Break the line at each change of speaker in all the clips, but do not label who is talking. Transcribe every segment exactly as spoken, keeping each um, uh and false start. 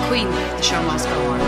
Queen, The Show Must Go On.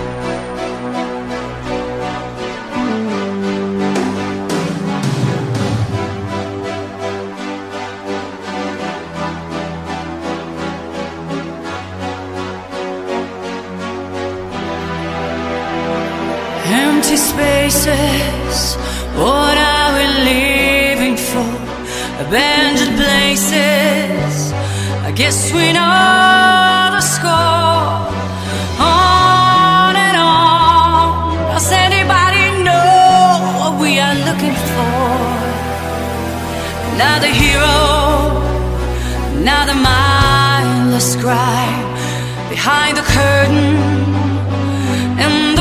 Empty spaces, what are we living for? Abandoned places, I guess we know the score. On and on, does anybody know what we are looking for? Another hero, another mindless crime behind the curtain in the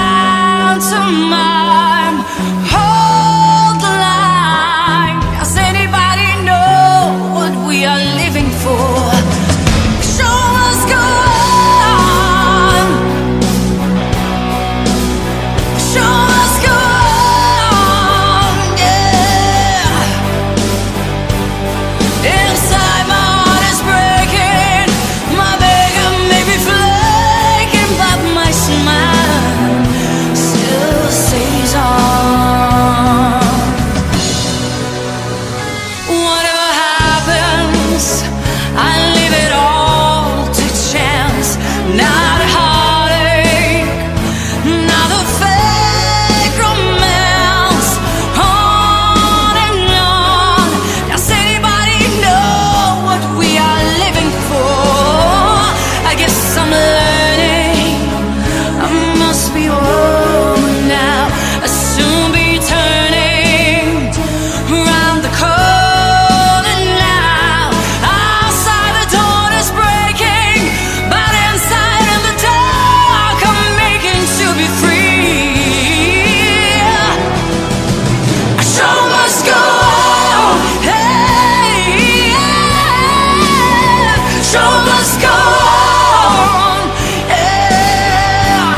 pantomime. Hold the line. Does anybody know what we are living for? Show must go on. Show must go on. Yeah. Inside my heart is breaking. My bacon may be flaking, but my smile still stays on. Whatever happens, I leave it all to chance. Not a heartache, not a fake romance. On and on. Does anybody know what we are living for? I guess I'm learning. I must be old now. I'll soon be turning round the corner now. Outside the dawn is breaking, but inside in the dark I'm making to be free. A show must go on. Hey, yeah. Show must go on. Yeah.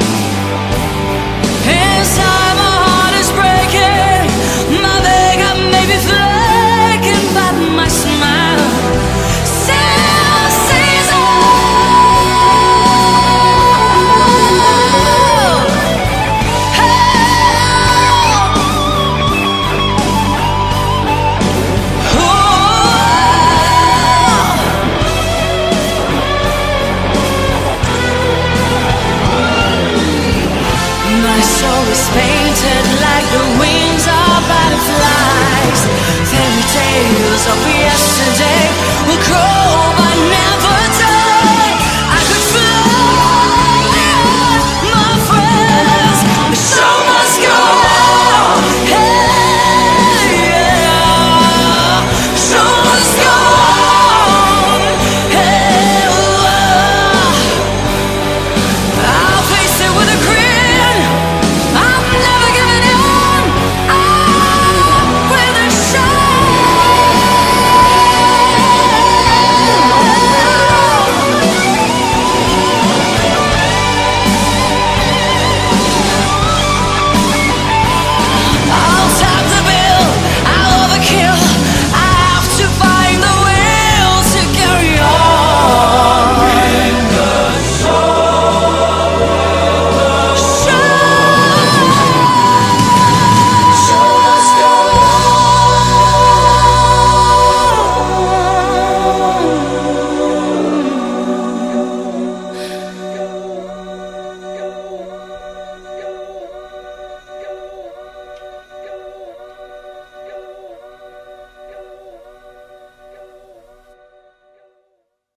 Inside my heart is breaking. My makeup may be flaking, but my smile still stays on. My soul is painted like the wings of butterflies, fairy tales of